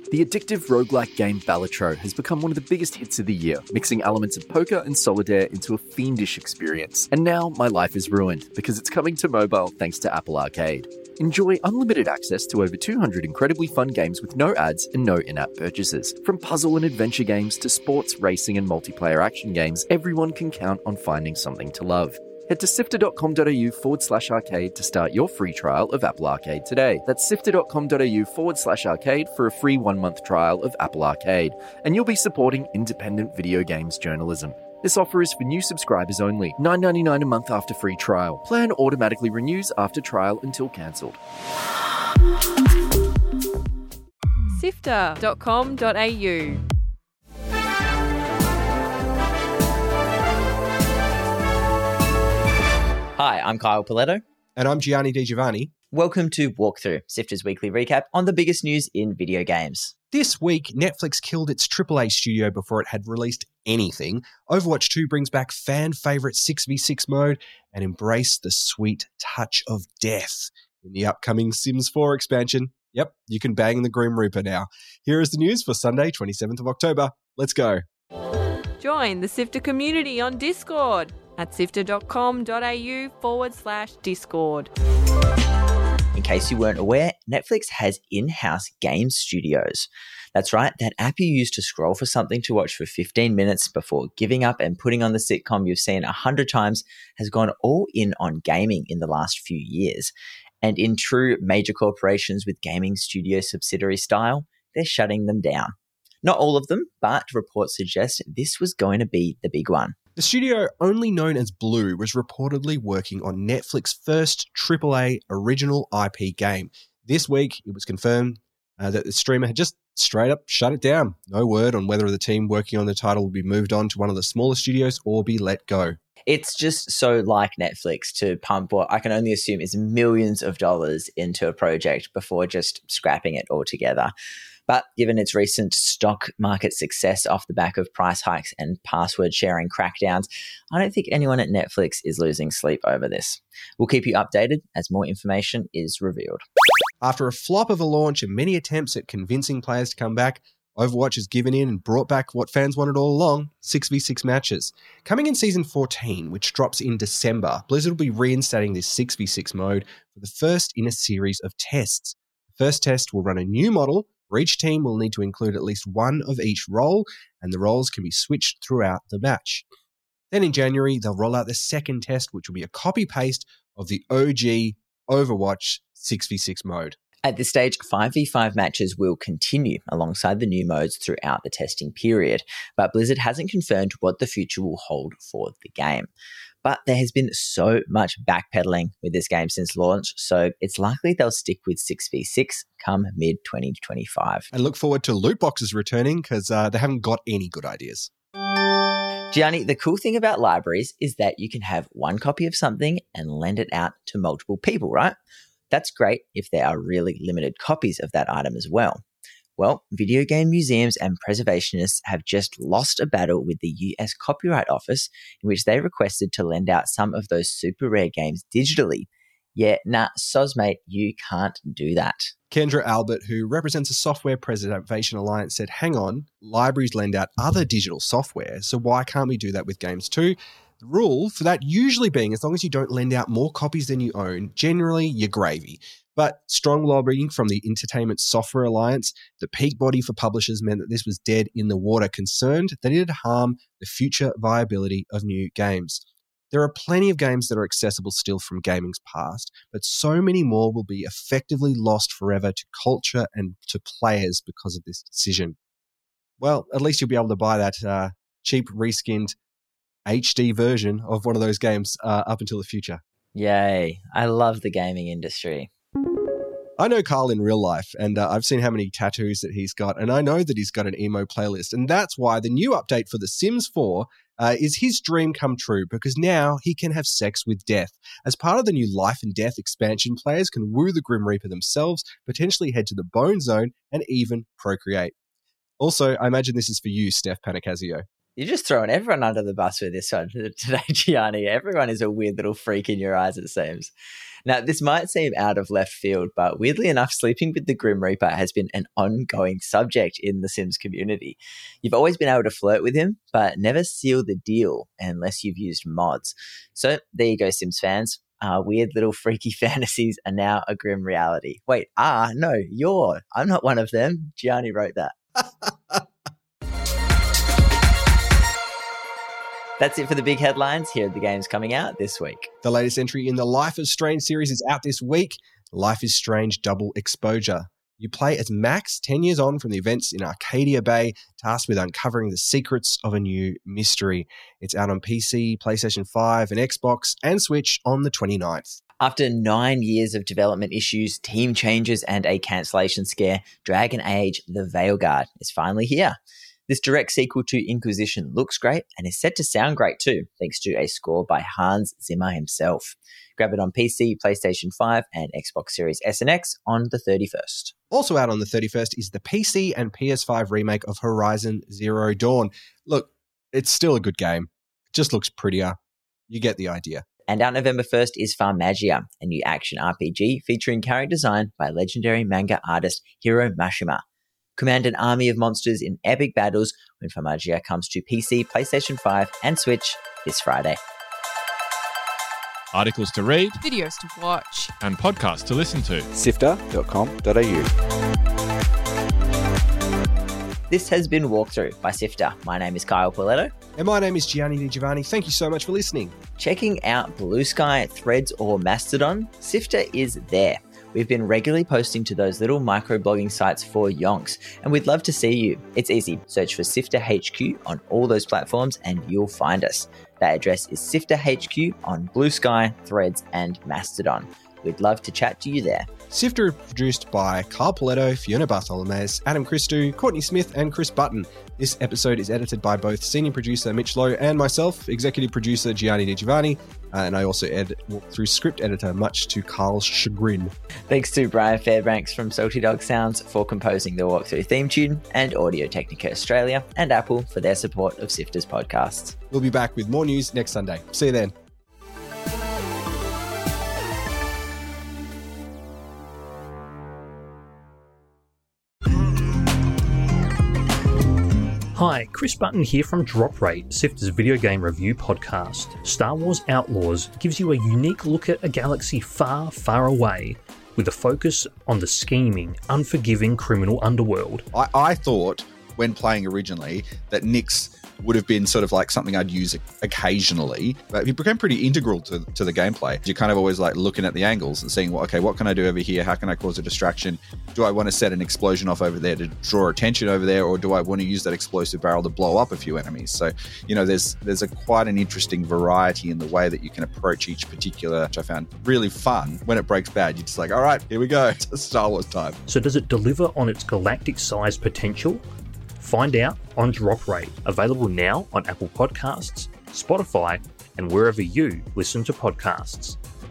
The addictive roguelike game Balatro has become one of the biggest hits of the year, mixing elements of poker and solitaire into a fiendish experience. And now my life is ruined because it's coming to mobile thanks to Apple Arcade. Enjoy unlimited access to over 200 incredibly fun games with no ads and no in-app purchases. From puzzle and adventure games to sports, racing and multiplayer action games, everyone can count on finding something to love. Head to sifter.com.au/arcade to start your free trial of Apple Arcade today. That's sifter.com.au/arcade for a free 1-month trial of Apple Arcade. And you'll be supporting independent video games journalism. This offer is for new subscribers only. $9.99 a month after free trial. Plan automatically renews after trial until cancelled. Sifter.com.au. Hi, I'm Kyle Paletto. And I'm Gianni Di Giovanni. Welcome to Walkthrough, Sifter's weekly recap on the biggest news in video games. This week, Netflix killed its AAA studio before it had released anything. Overwatch 2 brings back fan-favourite 6v6 mode and embraced the sweet touch of death in the upcoming Sims 4 expansion. Yep, you can bang the Grim Reaper now. Here is the news for Sunday, 27th of October. Let's go. Join the Sifter community on Discord at sifter.com.au/Discord. In case you weren't aware, Netflix has in-house game studios. That's right, that app you use to scroll for something to watch for 15 minutes before giving up and putting on the sitcom you've seen 100 times has gone all in on gaming in the last few years. And in true major corporations with gaming studio subsidiary style, they're shutting them down. Not all of them, but reports suggest this was going to be the big one. The studio, only known as Blue, was reportedly working on Netflix's first AAA original IP game. This week, it was confirmed that the streamer had just straight up shut it down. No word on whether the team working on the title will be moved on to one of the smaller studios or be let go. It's just so like Netflix to pump what I can only assume is millions of dollars into a project before just scrapping it altogether. But given its recent stock market success off the back of price hikes and password sharing crackdowns, I don't think anyone at Netflix is losing sleep over this. We'll keep you updated as more information is revealed. After a flop of a launch and many attempts at convincing players to come back, Overwatch has given in and brought back what fans wanted all along, 6v6 matches. Coming in Season 14, which drops in December, Blizzard will be reinstating this 6v6 mode for the first in a series of tests. The first test will run a new model, where each team will need to include at least one of each role, and the roles can be switched throughout the match. Then in January, they'll roll out the second test, which will be a copy-paste of the OG Overwatch 6v6 mode. At this stage, 5v5 matches will continue alongside the new modes throughout the testing period, but Blizzard hasn't confirmed what the future will hold for the game. But there has been so much backpedaling with this game since launch, so it's likely they'll stick with 6v6 come mid-2025. And look forward to loot boxes returning because they haven't got any good ideas. Gianni, the cool thing about libraries is that you can have one copy of something and lend it out to multiple people, right? That's great if there are really limited copies of that item as well. Well, video game museums and preservationists have just lost a battle with the US Copyright Office in which they requested to lend out some of those super rare games digitally. Yeah, soz mate, you can't do that. Kendra Albert, who represents a Software Preservation Alliance, said, hang on, libraries lend out other digital software, so why can't we do that with games too? The rule for that usually being as long as you don't lend out more copies than you own, generally you're gravy. But strong lobbying from the Entertainment Software Alliance, the peak body for publishers, meant that this was dead in the water, concerned that it would harm the future viability of new games. There are plenty of games that are accessible still from gaming's past, but so many more will be effectively lost forever to culture and to players because of this decision. Well, at least you'll be able to buy that cheap reskinned HD version of one of those games up until the future. Yay. I love the gaming industry. I know Carl in real life, and I've seen how many tattoos that he's got, and I know that he's got an emo playlist, and that's why the new update for The Sims 4 is his dream come true, because now he can have sex with death. As part of the new Life and Death expansion, players can woo the Grim Reaper themselves, potentially head to the Bone Zone, and even procreate. Also, I imagine this is for you, Steph Panicazio. You're just throwing everyone under the bus with this one today, Gianni. Everyone is a weird little freak in your eyes, it seems. Now, this might seem out of left field, but weirdly enough, sleeping with the Grim Reaper has been an ongoing subject in the Sims community. You've always been able to flirt with him, but never seal the deal unless you've used mods. So there you go, Sims fans. Weird little freaky fantasies are now a grim reality. Wait, no, I'm not one of them. Gianni wrote that. That's it for the big headlines. Here are the games coming out this week. The latest entry in the Life is Strange series is out this week. Life is Strange Double Exposure. You play as Max, 10 years on from the events in Arcadia Bay, tasked with uncovering the secrets of a new mystery. It's out on PC, PlayStation 5, and Xbox, and Switch on the 29th. After 9 years of development issues, team changes, and a cancellation scare, Dragon Age The Veilguard is finally here. This direct sequel to Inquisition looks great and is set to sound great too, thanks to a score by Hans Zimmer himself. Grab it on PC, PlayStation 5, and Xbox Series S and X on the 31st. Also out on the 31st is the PC and PS5 remake of Horizon Zero Dawn. Look, it's still a good game. It just looks prettier. You get the idea. And out November 1st is Farmagia, a new action RPG featuring character design by legendary manga artist Hiro Mashima. Command an army of monsters in epic battles when Farmagia comes to PC, PlayStation 5, and Switch this Friday. Articles to read, Videos to watch. and podcasts to listen to. Sifter.com.au. This has been Walkthrough by Sifter. My name is Kyle Pauletto. And my name is Gianni Di Giovanni. Thank you so much for listening. Checking out Blue Sky, Threads, or Mastodon, Sifter is there. We've been regularly posting to those little microblogging sites for yonks, and we'd love to see you. It's easy. Search for Sifter HQ on all those platforms and you'll find us. That address is Sifter HQ on Blue Sky, Threads, and Mastodon. We'd love to chat to you there. Sifter is produced by Kyle Pauletto, Fiona Bartholomew, Adam Christou, Courtney Smith, and Chris Button. This episode is edited by both senior producer Mitch Lowe and myself, executive producer Gianni Di Giovanni, and I also walk through script editor, much to Carl's chagrin. Thanks to Brian Fairbanks from Salty Dog Sounds for composing the Walkthrough theme tune, and Audio Technica Australia and Apple for their support of Sifter's podcasts. We'll be back with more news next Sunday. See you then. Hi, Chris Button here from Drop Rate, Sifter's video game review podcast. Star Wars Outlaws gives you a unique look at a galaxy far, far away, with a focus on the scheming, unforgiving criminal underworld. I thought, when playing originally, that Nyx would have been sort of like something I'd use occasionally, but it became pretty integral to the gameplay. You're kind of always like looking at the angles and seeing, what can I do over here? How can I cause a distraction? Do I want to set an explosion off over there to draw attention over there, or do I want to use that explosive barrel to blow up a few enemies? So, there's quite an interesting variety in the way that you can approach each particular, which I found really fun. When it breaks bad, you're just like, all right, here we go. It's Star Wars time. So does it deliver on its galactic size potential? Find out on Drop Rate, available now on Apple Podcasts, Spotify, and wherever you listen to podcasts.